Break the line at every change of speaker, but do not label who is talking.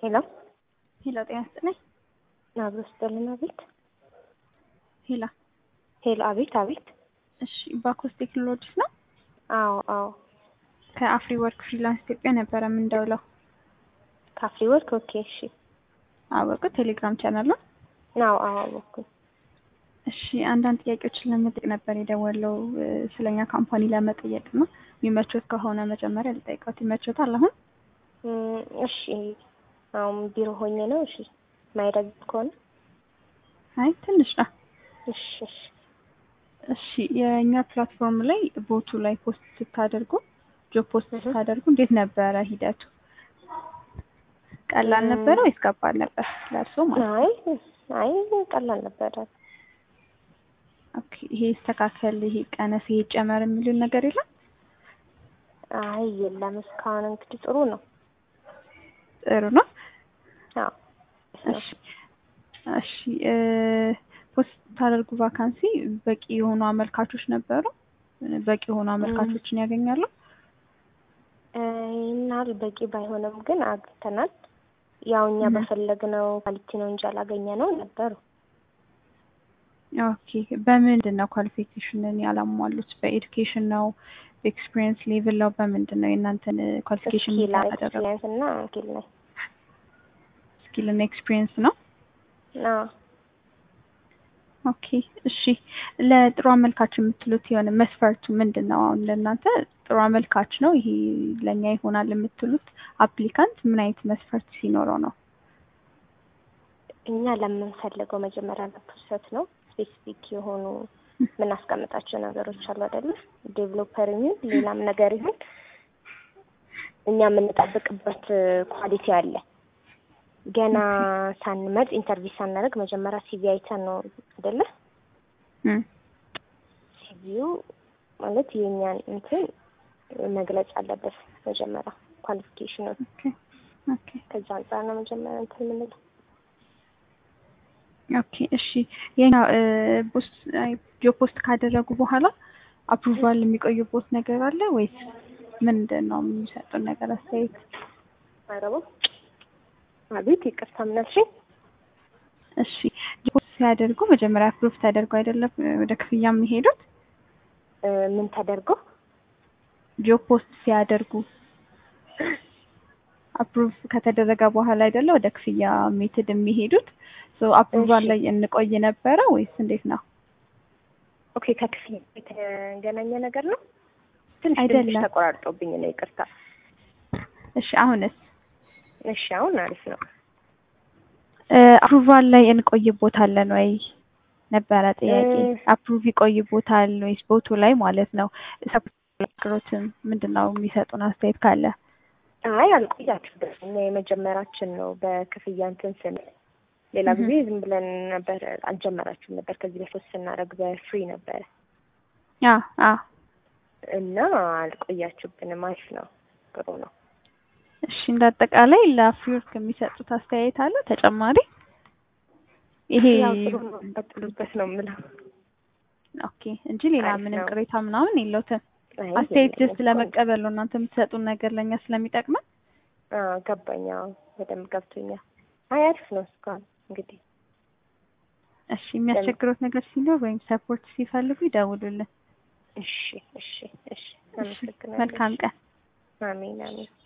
ሄሎ
ሄሎ ጤና ይስጥልኝ።
አብሮስጥልን። አቤት።
ሄሎ
አቤት አቤት።
እሺ ባኮስ ቴክኖሎጂስ ነው?
አዎ
ከአፍሪ ወርክ ፍሪላንስ ኢትዮጵያ ነበረ የምንደውለው።
ከአፍሪ ወርክ። ኦኬ እሺ።
አወቁ ቴሌግራም ቻናል ነው?
አዎ አወኩ።
እሺ አንዳንድ ጥያቄዎችን ለመጠየቅ ነበር የደወለው ስለኛ ካምፓኒ ለመጠየቅ ነው። የሚመቾት ከሆነ መጀመሪያ ልጠይቃት። ይመቾታል አሁን?
እሺ አሁን ቢሮ ሆኜ ነው። እሺ ማይረግ ከሆነ
አይ ትንሽ ነው።
እሺ
የኛ ፕላትፎርም ላይ ቦቱ ላይ ፖስት ስታደርጉ ጆብ ፖስት ስታደርጉ እንዴት ነበረ ሂደቱ? ቀላል ነበረ ወይስ ከባድ ነበር ለእርሶ ማለት ነው?
አይ ቀላል ነበረ።
ኦኬ ይሄ ይስተካከል፣ ይሄ ቀነስ፣ ይሄ ጨመር የሚሉ ነገር የለም?
አይ የለም። እስካሁን እንግዲህ ጥሩ ነው። አዎ
እሺ ፖስት ታደርጉ ቫካንሲ በቂ የሆኑ አመልካቾች ነበሩ? በቂ የሆኑ አመልካቾችን ያገኛሉ?
ይናል በቂ ባይሆንም ግን አግኝተናል። ያው እኛ በፈለግነው ኳሊቲ ነው እንጂ አላገኘነው ነበሩ።
ኦኬ በምንድን ነው ኳሊፊኬሽንን ያላሟሉት? በኤዱኬሽን ነው? በኤክስፒሪየንስ ሌቭል ነው? በምንድን ነው የእናንተን ኳሊፊኬሽን ያደረጉት? ስኪል እና ኤክስፒሪየንስ ነው? ኦኬ እሺ። ለጥሩ አመልካች የምትሉት የሆነ መስፈርቱ ምንድን ነው? አሁን ለእናንተ ጥሩ አመልካች ነው ይሄ ለኛ ይሆናል የምትሉት አፕሊካንት ምን አይነት መስፈርት ሲኖረው ነው?
እኛ ለምንፈልገው መጀመሪያ ለፕሮሰስ ነው። ስፔሲፊክ የሆኑ ምን አስቀምጣቸው ነገሮች አሉ አይደል? ዴቨሎፐር ይሁን ሌላም ነገር ይሁን እኛ የምንጠብቅበት ኳሊቲ አለ። ገና ሳንመጥ ኢንተርቪው ሳናደርግ መጀመሪያ ሲቪ አይተን ነው አይደለ? ሲቪው ማለት የኛን እንትን መግለጽ አለበት መጀመሪያ ኳሊፊኬሽኑ። ኦኬ ከዛ አንፃር ነው መጀመሪያ እንትን የምንለው።
ኦኬ እሺ። የኛ ጆብ ፖስት ካደረጉ በኋላ አፕሩቫል የሚቆዩበት ነገር አለ ወይስ ምንድን ነው የሚሰጡን ነገር አስተያየት?
አረቦ አቤት ይቅርታ ምናልሽ?
እሺ ፖስት ሲያደርጉ መጀመሪያ አፕሩቭ ተደርጎ አይደለም ወደ ክፍያ የሚሄዱት?
ምን ተደርጎ?
ጆብ ፖስት ሲያደርጉ አፕሩቭ ከተደረገ በኋላ አይደለ ወደ ክፍያ ሜትድ የሚሄዱት? ሶ አፕሩቫል ላይ እንቆይ ነበረ ወይስ እንዴት ነው?
ኦኬ ከክፍያ የተገናኘ ነገር ነው? ትንሽ ተቆራርጦብኝ ነው ይቅርታ።
እሺ አሁንስ?
እሺ አሁን አሪፍ ነው።
አፕሩቫል ላይ እንቆይቦታለን ወይ ነበረ ጥያቄ። አፕሩቭ ይቆይቦታል ወይስ ቦቱ ላይ ማለት ነው? ሰፖርትም ምንድነው የሚሰጡን አስተያየት ካለ?
አይ አልቆያችሁም። እኛ የመጀመራችን ነው በክፍያ እንትን ስል ሌላ ጊዜ ዝም ብለን ነበር አልጀመራችሁም ነበር። ከዚህ በፊት ስናደርግ በፍሪ ነበር። እና አልቆያችሁብንም። አሪፍ ነው፣ ጥሩ ነው።
እሺ እንዳጠቃላይ ለአፍሪ ወርክ የሚሰጡት አስተያየት አለ ተጨማሪ? ይሄ
ያው ጥሩ ነው ቀጥሉበት ነው የምለው።
ኦኬ እንጂ ሌላ ምንም ቅሬታ ምናምን የለውም። አስተያየት ጀስት ለመቀበል ነው እናንተ የምትሰጡን ነገር ለኛ ስለሚጠቅመን።
ገባኝ። በደንብ ገብቶኛል። አሪፍ ነው እስካሁን እንግዲህ።
እሺ የሚያስቸግሩት ነገር ሲኖር ወይም ሰፖርት ሲፈልጉ ይደውሉልን።
እሺ።
መልካም ቀን።
አሜን።